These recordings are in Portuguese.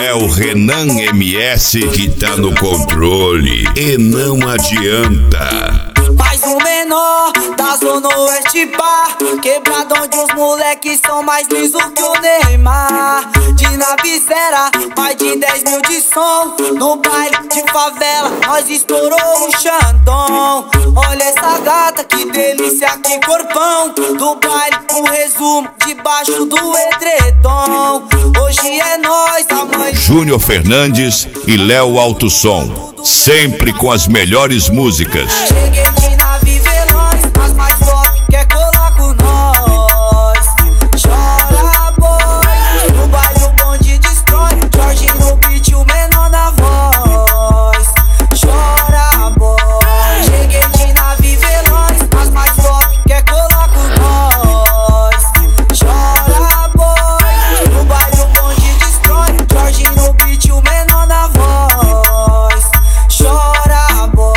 É o Renan MS que tá no controle e não adianta. Mais um menor da Zona Oeste, pá, quebrado onde os moleques são mais liso que o Neymar. De Navizera, mais de 10 mil de som. No baile de favela, nós estourou o Xandão. Olha essa gata, que delícia, que corpão. Do baile, um resumo, debaixo do edredom. Hoje é nós, amanhã Júnior Fernandes e Léo Alto Som, sempre com as melhores músicas. cheguei de nave veloz, as mais top quer colar com nós. Chora boy, no baile o bonde destrói. Jorge no beat, o menor na voz. Chora boy, cheguei de nave veloz, as mais top quer colar com nós. Chora boy, no baile o bonde destrói. Jorge no beat, o menor na voz. Chora boy.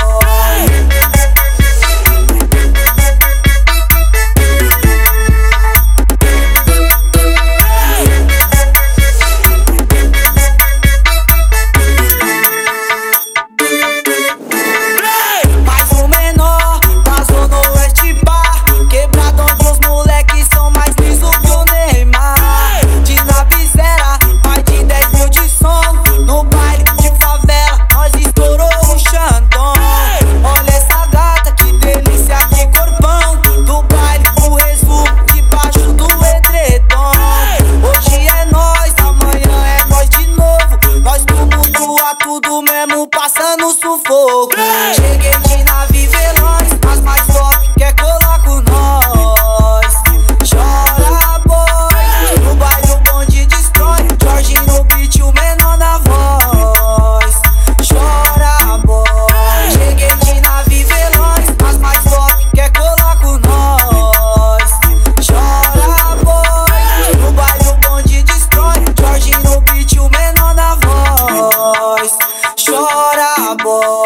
Mais um menor da Zona Oeste, pá, quebrado onde os moleques são mais liso que o Neymar. De Navizera, mais de 10 mil de som. No baile de favela, nós estourou o Xandão. Olha essa gata, que delícia, que corpão. Do baile, um resumo, debaixo do edredom. Hoje é nós, amanhã é nós de novo. Nós tumultua tudo mesmo, passando sufoco. Cheguei de nave veloz, as mais top quer colar com nós. Chora boy, no baile o bonde destrói. Jorge no beat, o menor na voz. Chora boy, cheguei de nave veloz, as mais top quer colar com nós. Chora boy, no baile o bonde destrói. Jorge no beat, o menor na voz. Chora boy.